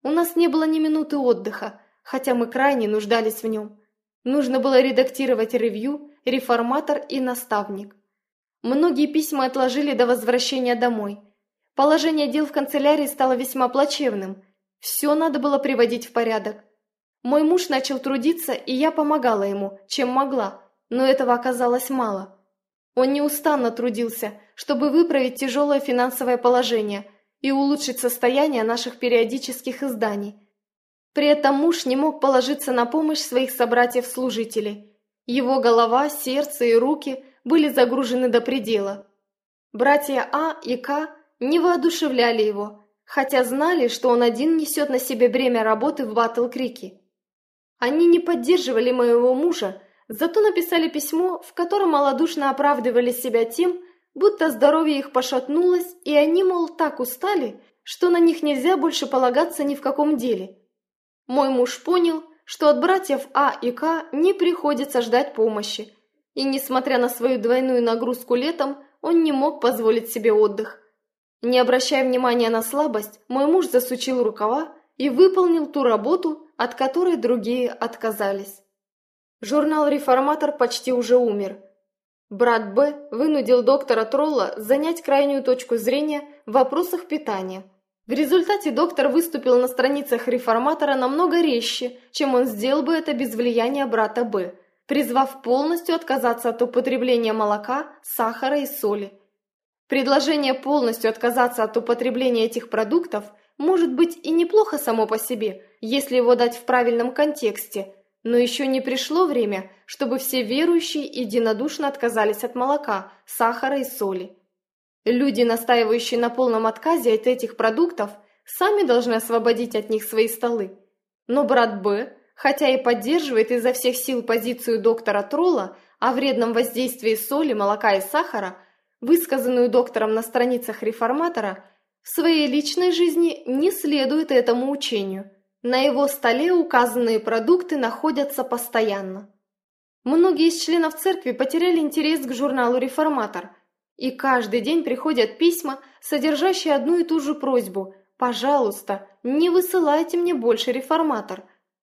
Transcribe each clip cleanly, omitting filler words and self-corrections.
У нас не было ни минуты отдыха, хотя мы крайне нуждались в нем. Нужно было редактировать ревью, реформатор и наставник. Многие письма отложили до возвращения домой. Положение дел в канцелярии стало весьма плачевным. Все надо было приводить в порядок. Мой муж начал трудиться, и я помогала ему, чем могла, но этого оказалось мало. Он неустанно трудился, чтобы выправить тяжелое финансовое положение и улучшить состояние наших периодических изданий. При этом муж не мог положиться на помощь своих собратьев-служителей. Его голова, сердце и руки были загружены до предела. Братья А и К не воодушевляли его, хотя знали, что он один несет на себе бремя работы в Батл-Крике. Они не поддерживали моего мужа, зато написали письмо, в котором малодушно оправдывали себя тем, будто здоровье их пошатнулось, и они, мол, так устали, что на них нельзя больше полагаться ни в каком деле. Мой муж понял, что от братьев А и К не приходится ждать помощи, и, несмотря на свою двойную нагрузку летом, он не мог позволить себе отдых. Не обращая внимания на слабость, мой муж засучил рукава и выполнил ту работу, от которой другие отказались. Журнал «Реформатор» почти уже умер. Брат Б вынудил доктора Тролла занять крайнюю точку зрения в вопросах питания. В результате доктор выступил на страницах «Реформатора» намного резче, чем он сделал бы это без влияния брата Б, призвав полностью отказаться от употребления молока, сахара и соли. Предложение полностью отказаться от употребления этих продуктов может быть и неплохо само по себе, если его дать в правильном контексте, но еще не пришло время, чтобы все верующие единодушно отказались от молока, сахара и соли. Люди, настаивающие на полном отказе от этих продуктов, сами должны освободить от них свои столы. Но брат Б, хотя и поддерживает изо всех сил позицию доктора Тролла о вредном воздействии соли, молока и сахара, высказанную доктором на страницах «Реформатора», в своей личной жизни не следует этому учению. На его столе указанные продукты находятся постоянно. Многие из членов церкви потеряли интерес к журналу «Реформатор», и каждый день приходят письма, содержащие одну и ту же просьбу: «Пожалуйста, не высылайте мне больше «Реформатор».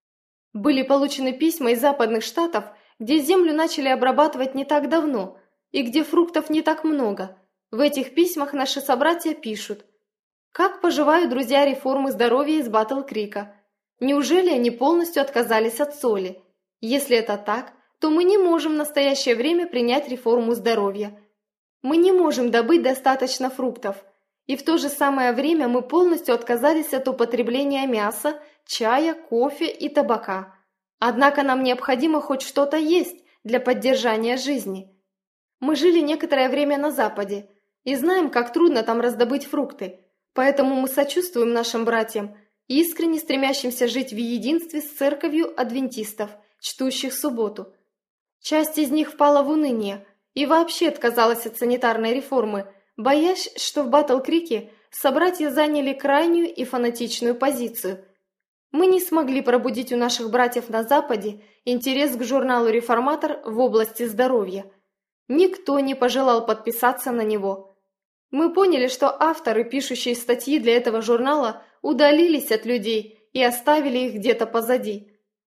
Были получены письма из западных штатов, где землю начали обрабатывать не так давно, и где фруктов не так много. В этих письмах наши собратья пишут: «Как поживают друзья реформы здоровья из Батл-Крика? Неужели они полностью отказались от соли? Если это так, то мы не можем в настоящее время принять реформу здоровья. Мы не можем добыть достаточно фруктов, и в то же самое время мы полностью отказались от употребления мяса, чая, кофе и табака. Однако нам необходимо хоть что-то есть для поддержания жизни. Мы жили некоторое время на Западе и знаем, как трудно там раздобыть фрукты, поэтому мы сочувствуем нашим братьям, искренне стремящимся жить в единстве с церковью адвентистов, чтущих субботу. Часть из них впала в уныние и вообще отказалась от санитарной реформы, боясь, что в Батл-Крике собратья заняли крайнюю и фанатичную позицию. Мы не смогли пробудить у наших братьев на Западе интерес к журналу «Реформатор» в области здоровья. Никто не пожелал подписаться на него. Мы поняли, что авторы, пишущие статьи для этого журнала, удалились от людей и оставили их где-то позади.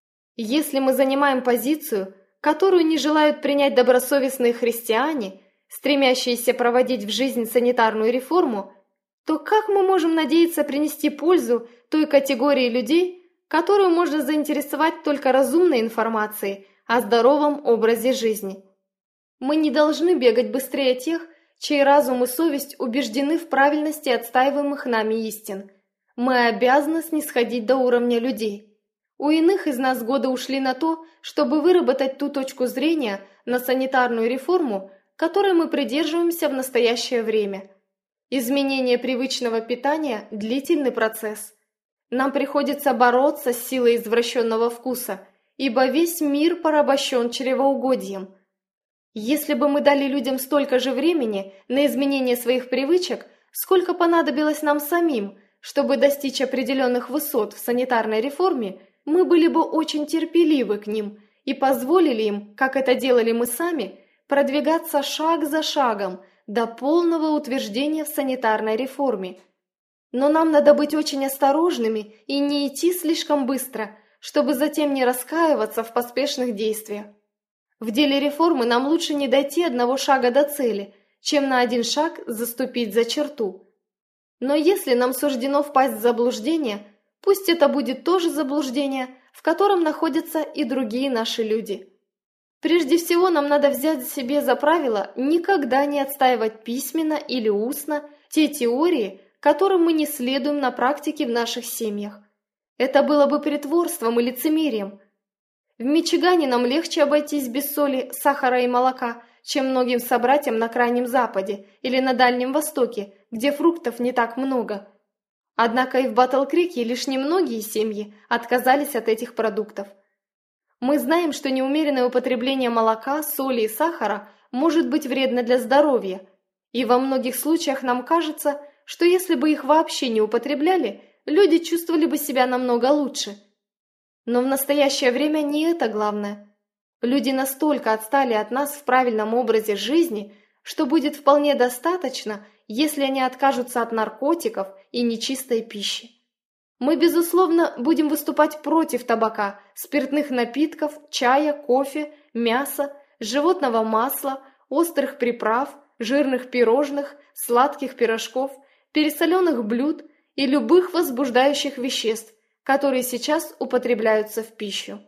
Если мы занимаем позицию, которую не желают принять добросовестные христиане, стремящиеся проводить в жизнь санитарную реформу, то как мы можем надеяться принести пользу той категории людей, которую можно заинтересовать только разумной информацией о здоровом образе жизни? Мы не должны бегать быстрее тех, чей разум и совесть убеждены в правильности отстаиваемых нами истин. Мы обязаны снисходить до уровня людей. У иных из нас годы ушли на то, чтобы выработать ту точку зрения на санитарную реформу, которой мы придерживаемся в настоящее время. Изменение привычного питания – длительный процесс. Нам приходится бороться с силой извращенного вкуса, ибо весь мир порабощен чревоугодием. Если бы мы дали людям столько же времени на изменение своих привычек, сколько понадобилось нам самим, чтобы достичь определенных высот в санитарной реформе, мы были бы очень терпеливы к ним и позволили им, как это делали мы сами, продвигаться шаг за шагом до полного утверждения в санитарной реформе. Но нам надо быть очень осторожными и не идти слишком быстро, чтобы затем не раскаиваться в поспешных действиях. В деле реформы нам лучше не дойти одного шага до цели, чем на один шаг заступить за черту. Но если нам суждено впасть в заблуждение, пусть это будет то же заблуждение, в котором находятся и другие наши люди. Прежде всего нам надо взять себе за правило никогда не отстаивать письменно или устно те теории, которым мы не следуем на практике в наших семьях. Это было бы притворством и лицемерием. В Мичигане нам легче обойтись без соли, сахара и молока, чем многим собратьям на Крайнем Западе или на Дальнем Востоке, где фруктов не так много. Однако и в Батл-Крике лишь немногие семьи отказались от этих продуктов. Мы знаем, что неумеренное употребление молока, соли и сахара может быть вредно для здоровья, и во многих случаях нам кажется, что если бы их вообще не употребляли, люди чувствовали бы себя намного лучше. Но в настоящее время не это главное. Люди настолько отстали от нас в правильном образе жизни, что будет вполне достаточно, если они откажутся от наркотиков и нечистой пищи. Мы, безусловно, будем выступать против табака, спиртных напитков, чая, кофе, мяса, животного масла, острых приправ, жирных пирожных, сладких пирожков, пересоленных блюд и любых возбуждающих веществ, которые сейчас употребляются в пищу.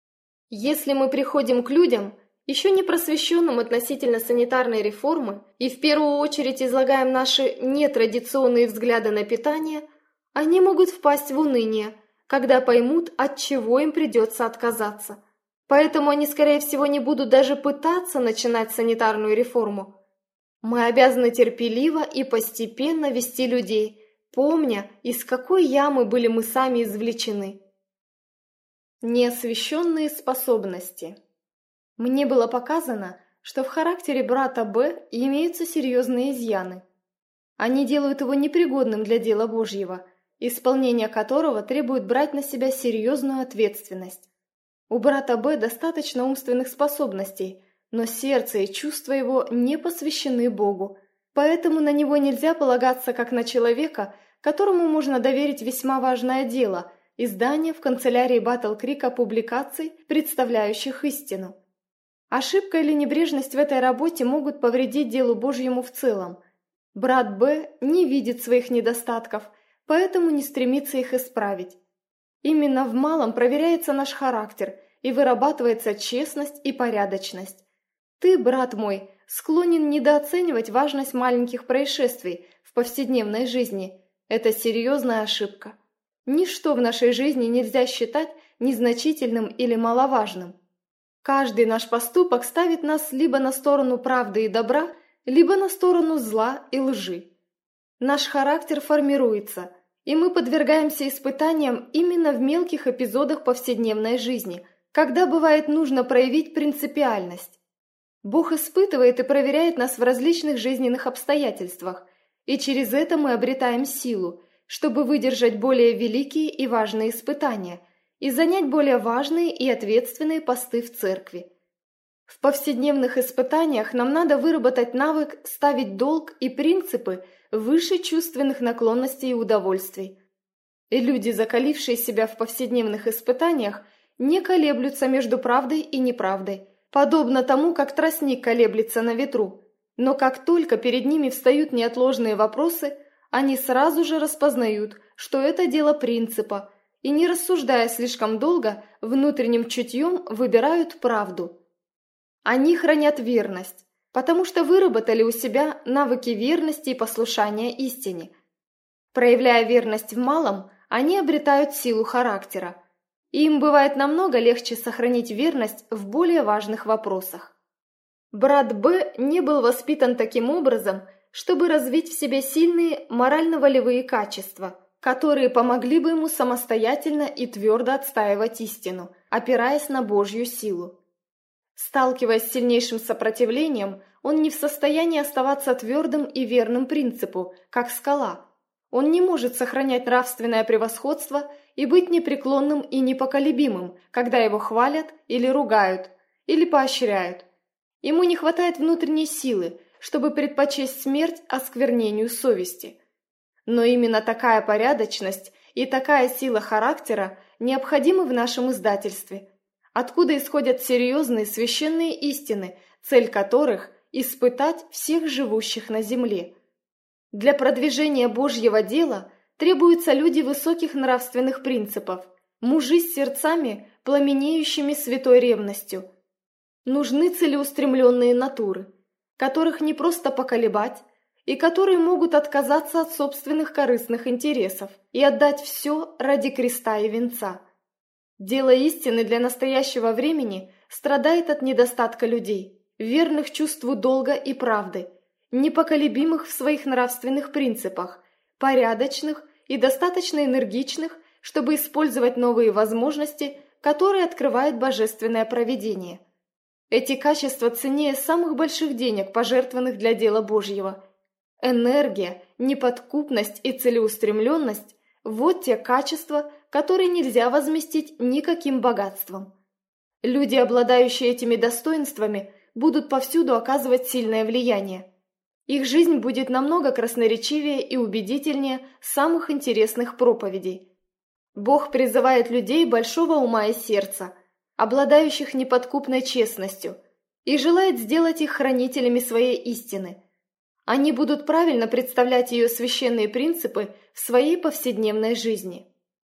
Если мы приходим к людям, еще не просвещенным относительно санитарной реформы, и в первую очередь излагаем наши нетрадиционные взгляды на питание, они могут впасть в уныние, когда поймут, от чего им придется отказаться. Поэтому они, скорее всего, не будут даже пытаться начинать санитарную реформу. Мы обязаны терпеливо и постепенно вести людей, помня, из какой ямы были мы сами извлечены. Неосвещенные способности. Мне было показано, что в характере брата Б имеются серьезные изъяны. Они делают его непригодным для дела Божьего, исполнение которого требует брать на себя серьезную ответственность. У брата Б достаточно умственных способностей, но сердце и чувства его не посвящены Богу, поэтому на него нельзя полагаться как на человека, которому можно доверить весьма важное дело – издание в канцелярии Батл-Крика публикаций, представляющих истину. Ошибка или небрежность в этой работе могут повредить делу Божьему в целом. Брат Б не видит своих недостатков, поэтому не стремится их исправить. Именно в малом проверяется наш характер и вырабатывается честность и порядочность. Ты, брат мой, склонен недооценивать важность маленьких происшествий в повседневной жизни. Это серьезная ошибка. Ничто в нашей жизни нельзя считать незначительным или маловажным. Каждый наш поступок ставит нас либо на сторону правды и добра, либо на сторону зла и лжи. Наш характер формируется, и мы подвергаемся испытаниям именно в мелких эпизодах повседневной жизни, когда бывает нужно проявить принципиальность. Бог испытывает и проверяет нас в различных жизненных обстоятельствах, и через это мы обретаем силу, чтобы выдержать более великие и важные испытания и занять более важные и ответственные посты в церкви. В повседневных испытаниях нам надо выработать навык ставить долг и принципы выше чувственных наклонностей и удовольствий. И люди, закалившие себя в повседневных испытаниях, не колеблются между правдой и неправдой, подобно тому, как тростник колеблется на ветру. Но как только перед ними встают неотложные вопросы, они сразу же распознают, что это дело принципа, и, не рассуждая слишком долго, внутренним чутьем выбирают правду. Они хранят верность, потому что выработали у себя навыки верности и послушания истине. Проявляя верность в малом, они обретают силу характера, и им бывает намного легче сохранить верность в более важных вопросах. Брат Б не был воспитан таким образом, чтобы развить в себе сильные морально-волевые качества, которые помогли бы ему самостоятельно и твердо отстаивать истину, опираясь на Божью силу. Сталкиваясь с сильнейшим сопротивлением, он не в состоянии оставаться твердым и верным принципу, как скала. Он не может сохранять нравственное превосходство и быть непреклонным и непоколебимым, когда его хвалят или ругают, или поощряют. Ему не хватает внутренней силы, чтобы предпочесть смерть осквернению совести. Но именно такая порядочность и такая сила характера необходимы в нашем издательстве, откуда исходят серьезные священные истины, цель которых – испытать всех живущих на земле. Для продвижения Божьего дела требуются люди высоких нравственных принципов, мужи с сердцами, пламенеющими святой ревностью. Нужны целеустремленные натуры, которых не просто поколебать, и которые могут отказаться от собственных корыстных интересов и отдать все ради креста и венца. Дело истины для настоящего времени страдает от недостатка людей, верных чувству долга и правды, непоколебимых в своих нравственных принципах, порядочных и достаточно энергичных, чтобы использовать новые возможности, которые открывает божественное провидение. Эти качества ценнее самых больших денег, пожертвованных для дела Божьего. Энергия, неподкупность и целеустремленность – вот те качества, которые нельзя возместить никаким богатством. Люди, обладающие этими достоинствами, будут повсюду оказывать сильное влияние. Их жизнь будет намного красноречивее и убедительнее самых интересных проповедей. Бог призывает людей большого ума и сердца, обладающих неподкупной честностью, и желает сделать их хранителями своей истины. Они будут правильно представлять ее священные принципы в своей повседневной жизни.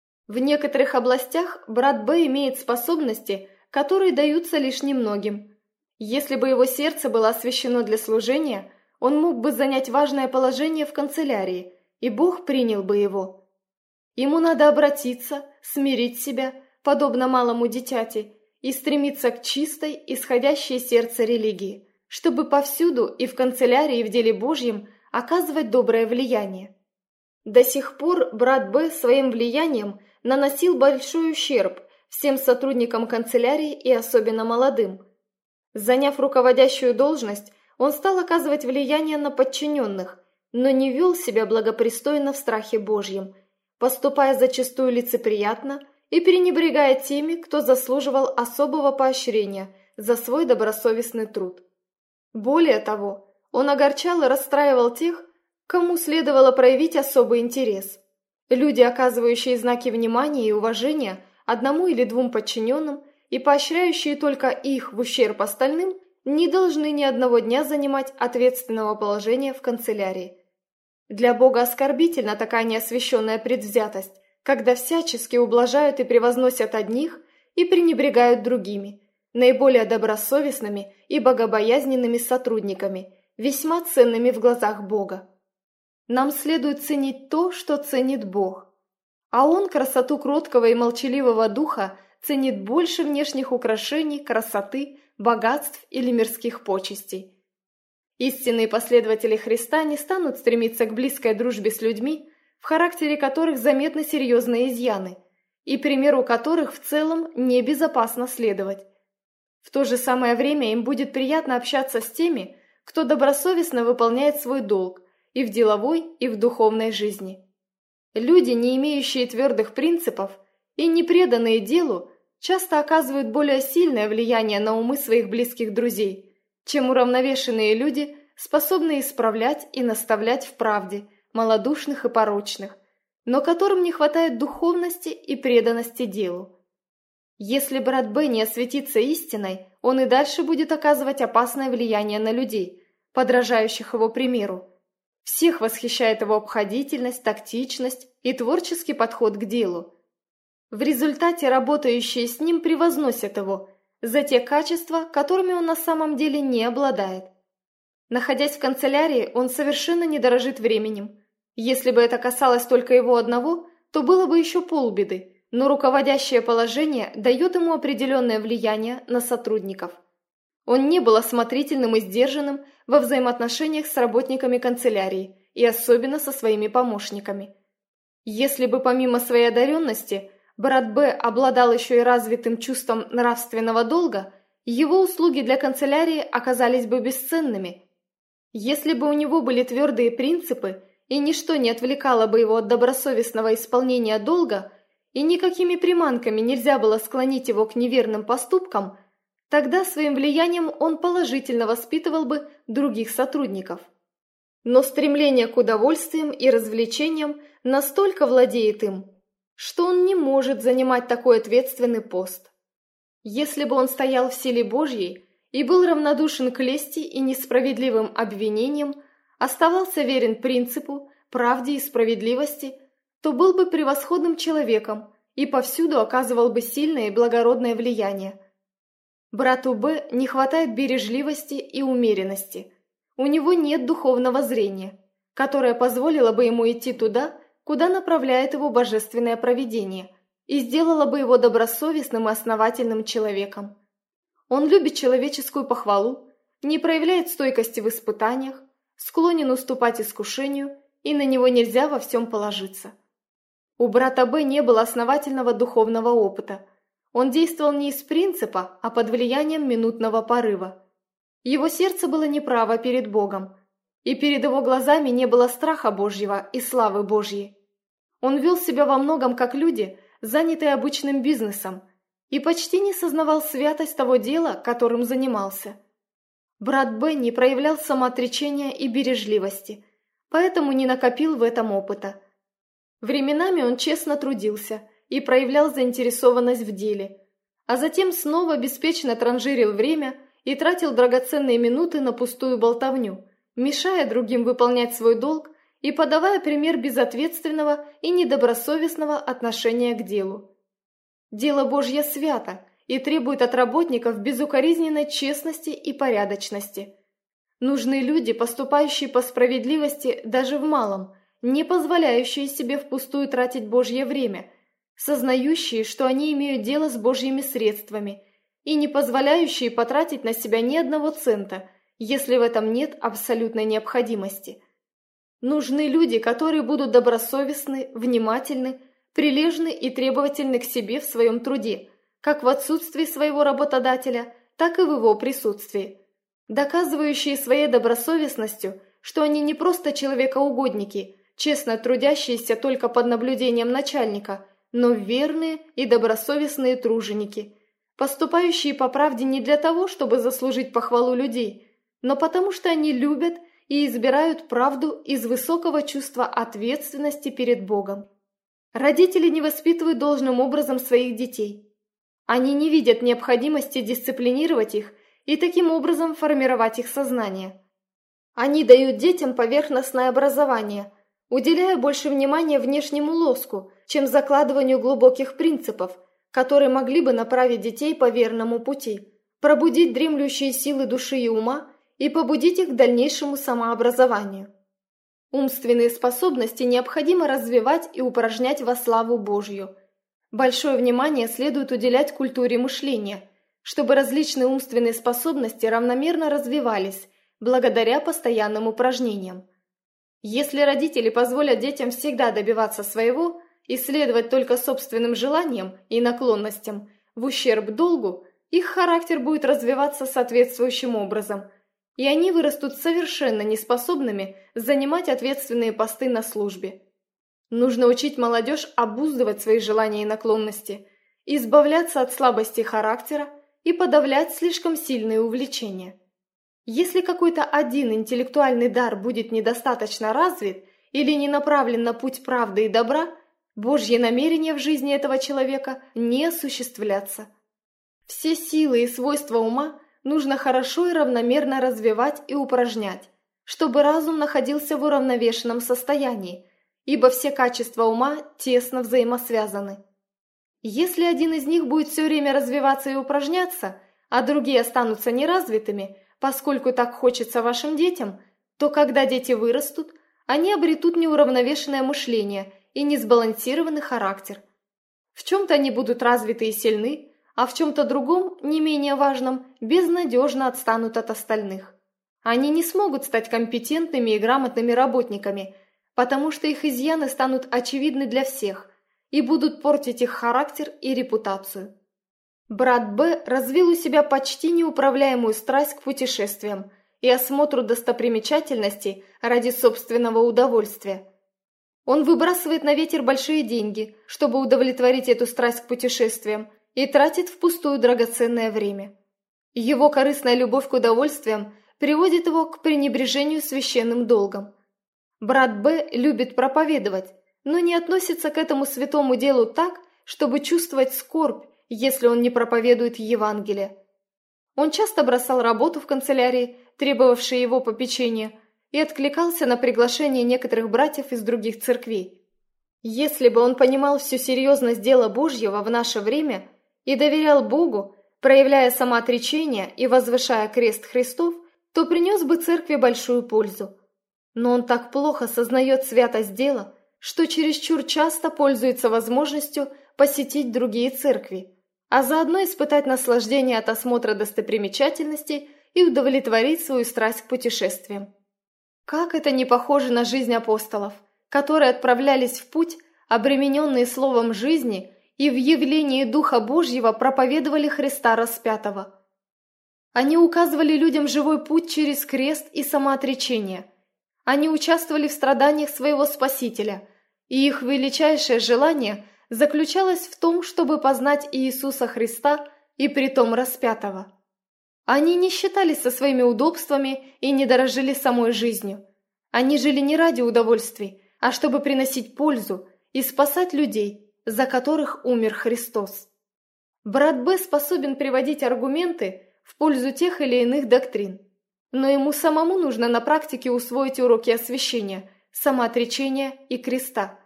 В некоторых областях брат Б имеет способности, которые даются лишь немногим. Если бы его сердце было освящено для служения, он мог бы занять важное положение в канцелярии, и Бог принял бы его. Ему надо обратиться, смирить себя, подобно малому дитяти, и стремиться к чистой, исходящей из сердца религии, чтобы повсюду и в канцелярии, и в деле Божьем оказывать доброе влияние. До сих пор брат Б своим влиянием наносил большой ущерб всем сотрудникам канцелярии и особенно молодым. Заняв руководящую должность, он стал оказывать влияние на подчиненных, но не вел себя благопристойно в страхе Божьем, поступая зачастую лицеприятно и пренебрегая теми, кто заслуживал особого поощрения за свой добросовестный труд. Более того, он огорчал и расстраивал тех, кому следовало проявить особый интерес. Люди, оказывающие знаки внимания и уважения одному или двум подчиненным и поощряющие только их в ущерб остальным, не должны ни одного дня занимать ответственного положения в канцелярии. Для Бога оскорбительна такая неосвященная предвзятость, когда всячески ублажают и превозносят одних и пренебрегают другими, наиболее добросовестными и богобоязненными сотрудниками, весьма ценными в глазах Бога. Нам следует ценить то, что ценит Бог, а Он красоту кроткого и молчаливого духа ценит больше внешних украшений, красоты, богатств или мирских почестей. Истинные последователи Христа не станут стремиться к близкой дружбе с людьми, в характере которых заметны серьезные изъяны, и примеру которых в целом небезопасно следовать. В то же самое время им будет приятно общаться с теми, кто добросовестно выполняет свой долг и в деловой, и в духовной жизни. Люди, не имеющие твердых принципов и не преданные делу, часто оказывают более сильное влияние на умы своих близких друзей, чем уравновешенные люди, способные исправлять и наставлять в правде малодушных и порочных, но которым не хватает духовности и преданности делу. Если брат Б не осветится истиной, он и дальше будет оказывать опасное влияние на людей, подражающих его примеру. Всех восхищает его обходительность, тактичность и творческий подход к делу. В результате работающие с ним превозносят его за те качества, которыми он на самом деле не обладает. Находясь в канцелярии, он совершенно не дорожит временем. Если бы это касалось только его одного, то было бы еще полбеды, но руководящее положение дает ему определенное влияние на сотрудников. Он не был осмотрительным и сдержанным во взаимоотношениях с работниками канцелярии и особенно со своими помощниками. Если бы помимо своей одаренности брат Б обладал еще и развитым чувством нравственного долга, его услуги для канцелярии оказались бы бесценными. Если бы у него были твердые принципы, и ничто не отвлекало бы его от добросовестного исполнения долга, и никакими приманками нельзя было склонить его к неверным поступкам, тогда своим влиянием он положительно воспитывал бы других сотрудников. Но стремление к удовольствиям и развлечениям настолько владеет им, что он не может занимать такой ответственный пост. Если бы он стоял в силе Божьей и был равнодушен к лести и несправедливым обвинениям, оставался верен принципу, правде и справедливости, то был бы превосходным человеком и повсюду оказывал бы сильное и благородное влияние. Брату Б не хватает бережливости и умеренности. У него нет духовного зрения, которое позволило бы ему идти туда, куда направляет его божественное провидение, и сделало бы его добросовестным и основательным человеком. Он любит человеческую похвалу, не проявляет стойкости в испытаниях, склонен уступать искушению, и на него нельзя во всем положиться. У брата Б не было основательного духовного опыта. Он действовал не из принципа, а под влиянием минутного порыва. Его сердце было неправо перед Богом, и перед его глазами не было страха Божьего и славы Божьей. Он вел себя во многом как люди, занятые обычным бизнесом, и почти не сознавал святость того дела, которым занимался. Брат Б не проявлял самоотречения и бережливости, поэтому не накопил в этом опыта. Временами он честно трудился и проявлял заинтересованность в деле, а затем снова беспечно транжирил время и тратил драгоценные минуты на пустую болтовню, мешая другим выполнять свой долг и подавая пример безответственного и недобросовестного отношения к делу. Дело Божье свято и требует от работников безукоризненной честности и порядочности. Нужны люди, поступающие по справедливости даже в малом, не позволяющие себе впустую тратить Божье время, сознающие, что они имеют дело с Божьими средствами, и не позволяющие потратить на себя ни одного цента, если в этом нет абсолютной необходимости. Нужны люди, которые будут добросовестны, внимательны, прилежны и требовательны к себе в своем труде, как в отсутствии своего работодателя, так и в его присутствии, доказывающие своей добросовестностью, что они не просто человекоугодники, честно трудящиеся только под наблюдением начальника, но верные и добросовестные труженики, поступающие по правде не для того, чтобы заслужить похвалу людей, но потому что они любят и избирают правду из высокого чувства ответственности перед Богом. Родители не воспитывают должным образом своих детей. Они не видят необходимости дисциплинировать их и таким образом формировать их сознание. Они дают детям поверхностное образование, уделяя больше внимания внешнему лоску, чем закладыванию глубоких принципов, которые могли бы направить детей по верному пути, пробудить дремлющие силы души и ума и побудить их к дальнейшему самообразованию. Умственные способности необходимо развивать и упражнять во славу Божью. Большое внимание следует уделять культуре мышления, чтобы различные умственные способности равномерно развивались благодаря постоянным упражнениям. Если родители позволят детям всегда добиваться своего и следовать только собственным желаниям и наклонностям в ущерб долгу, их характер будет развиваться соответствующим образом, и они вырастут совершенно неспособными занимать ответственные посты на службе. Нужно учить молодежь обуздывать свои желания и наклонности, избавляться от слабости характера и подавлять слишком сильные увлечения. Если какой-то один интеллектуальный дар будет недостаточно развит или не направлен на путь правды и добра, Божьи намерения в жизни этого человека не осуществлятся. Все силы и свойства ума нужно хорошо и равномерно развивать и упражнять, чтобы разум находился в уравновешенном состоянии, ибо все качества ума тесно взаимосвязаны. Если один из них будет все время развиваться и упражняться, а другие останутся неразвитыми, поскольку так хочется вашим детям, то когда дети вырастут, они обретут неуравновешенное мышление и несбалансированный характер. В чем-то они будут развиты и сильны, а в чем-то другом, не менее важном, безнадежно отстанут от остальных. Они не смогут стать компетентными и грамотными работниками, потому что их изъяны станут очевидны для всех и будут портить их характер и репутацию. Брат Б развил у себя почти неуправляемую страсть к путешествиям и осмотру достопримечательностей ради собственного удовольствия. Он выбрасывает на ветер большие деньги, чтобы удовлетворить эту страсть к путешествиям, и тратит впустую драгоценное время. Его корыстная любовь к удовольствиям приводит его к пренебрежению священным долгом. Брат Б любит проповедовать, но не относится к этому святому делу так, чтобы чувствовать скорбь, если он не проповедует Евангелие. Он часто бросал работу в канцелярии, требовавшей его попечения, и откликался на приглашение некоторых братьев из других церквей. Если бы он понимал всю серьезность дела Божьего в наше время и доверял Богу, проявляя самоотречение и возвышая крест Христов, то принес бы церкви большую пользу. Но он так плохо сознает святость дела, что чересчур часто пользуется возможностью посетить другие церкви, а заодно испытать наслаждение от осмотра достопримечательностей и удовлетворить свою страсть к путешествиям. Как это не похоже на жизнь апостолов, которые отправлялись в путь, обремененные словом жизни, и в явлении Духа Божьего проповедовали Христа распятого. Они указывали людям живой путь через крест и самоотречение. Они участвовали в страданиях своего Спасителя, и их величайшее желание заключалось в том, чтобы познать Иисуса Христа и притом распятого. Они не считались со своими удобствами и не дорожили самой жизнью. Они жили не ради удовольствий, а чтобы приносить пользу и спасать людей, за которых умер Христос. Брат Б способен приводить аргументы в пользу тех или иных доктрин, но ему самому нужно на практике усвоить уроки освящения, самоотречения и креста.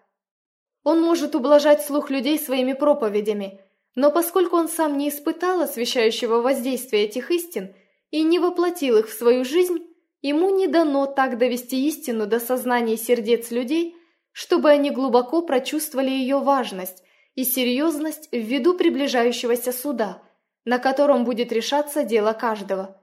Он может ублажать слух людей своими проповедями, но поскольку он сам не испытал освящающего воздействия этих истин и не воплотил их в свою жизнь, ему не дано так довести истину до сознания сердец людей, чтобы они глубоко прочувствовали ее важность и серьезность ввиду приближающегося суда, на котором будет решаться дело каждого.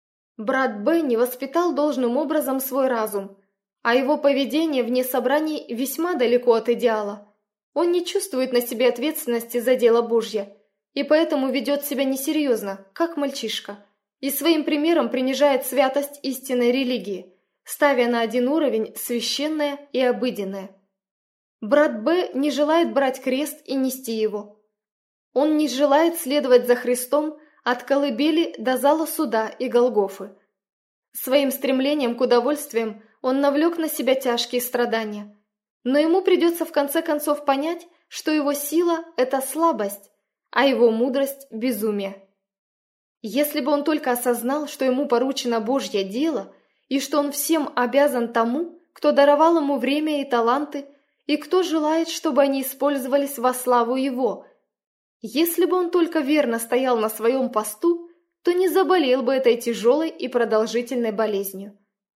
Брат Б не воспитал должным образом свой разум, а его поведение вне собраний весьма далеко от идеала. Он не чувствует на себе ответственности за дело Божье, и поэтому ведет себя несерьезно, как мальчишка, и своим примером принижает святость истинной религии, ставя на один уровень священное и обыденное. Брат Б не желает брать крест и нести его. Он не желает следовать за Христом от колыбели до зала суда и Голгофы. Своим стремлением к удовольствиям он навлек на себя тяжкие страдания. Но ему придется в конце концов понять, что его сила – это слабость, а его мудрость – безумие. Если бы он только осознал, что ему поручено Божье дело, и что он всем обязан тому, кто даровал ему время и таланты, и кто желает, чтобы они использовались во славу его. Если бы он только верно стоял на своем посту, то не заболел бы этой тяжелой и продолжительной болезнью.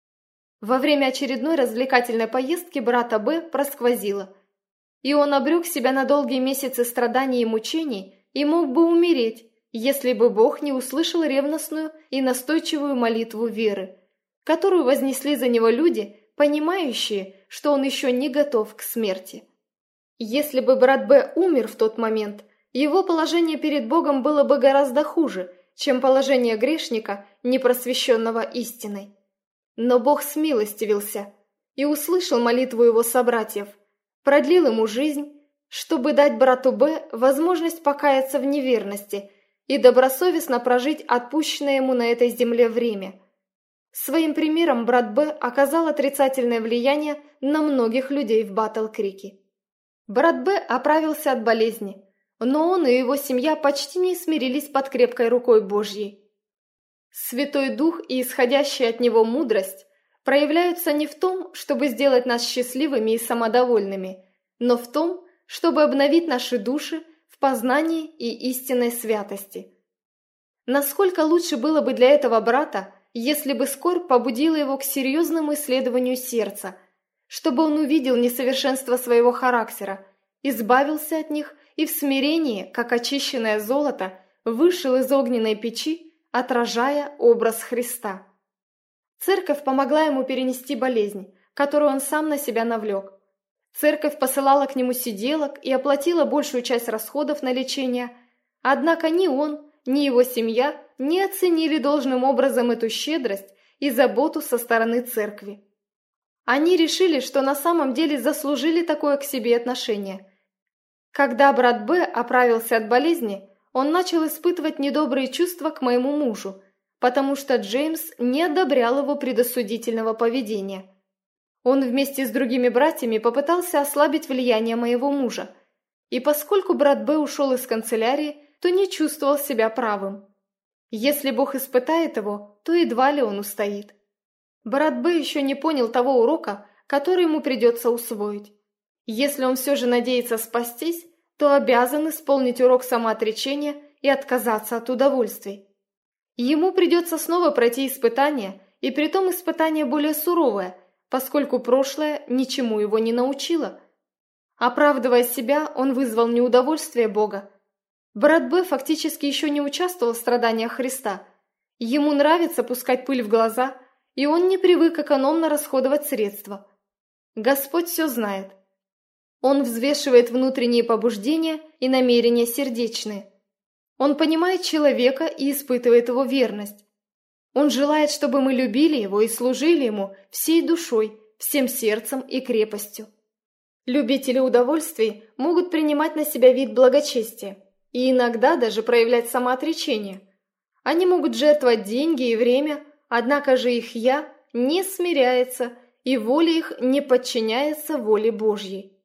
Во время очередной развлекательной поездки брата Б просквозило, и он обрек себя на долгие месяцы страданий и мучений и мог бы умереть, если бы Бог не услышал ревностную и настойчивую молитву веры, которую вознесли за него люди, понимающие, что он еще не готов к смерти. Если бы брат Б умер в тот момент, его положение перед Богом было бы гораздо хуже, чем положение грешника, непросвещенного истиной. Но Бог смилостивился и услышал молитву его собратьев, продлил ему жизнь, чтобы дать брату Б возможность покаяться в неверности и добросовестно прожить отпущенное ему на этой земле время. Своим примером брат Б оказал отрицательное влияние на многих людей в Батл-Крике. Брат Б оправился от болезни, но он и его семья почти не смирились под крепкой рукой Божьей. Святой Дух и исходящая от него мудрость проявляются не в том, чтобы сделать нас счастливыми и самодовольными, но в том, чтобы обновить наши души в познании и истинной святости. Насколько лучше было бы для этого брата, если бы скорбь побудила его к серьезному исследованию сердца, чтобы он увидел несовершенство своего характера, избавился от них и в смирении, как очищенное золото, вышел из огненной печи, отражая образ Христа. Церковь помогла ему перенести болезнь, которую он сам на себя навлек. Церковь посылала к нему сиделок и оплатила большую часть расходов на лечение, однако ни он, ни его семья не оценили должным образом эту щедрость и заботу со стороны церкви. Они решили, что на самом деле заслужили такое к себе отношение. Когда брат Б оправился от болезни, он начал испытывать недобрые чувства к моему мужу, потому что Джеймс не одобрял его предосудительного поведения. Он вместе с другими братьями попытался ослабить влияние моего мужа. И поскольку брат Б ушел из канцелярии, то не чувствовал себя правым. Если Бог испытает его, то едва ли он устоит. Брат Б еще не понял того урока, который ему придется усвоить. Если он все же надеется спастись, то обязан исполнить урок самоотречения и отказаться от удовольствий. Ему придется снова пройти испытание, и притом испытание более суровое, поскольку прошлое ничему его не научило. Оправдывая себя, он вызвал неудовольствие Бога. Брат Б фактически еще не участвовал в страданиях Христа. Ему нравится пускать пыль в глаза, и он не привык экономно расходовать средства. Господь все знает. Он взвешивает внутренние побуждения и намерения сердечные. Он понимает человека и испытывает его верность. Он желает, чтобы мы любили его и служили ему всей душой, всем сердцем и крепостью. Любители удовольствий могут принимать на себя вид благочестия и иногда даже проявлять самоотречение. Они могут жертвовать деньги и время, однако же их «я» не смиряется, и воля их не подчиняется воле Божьей.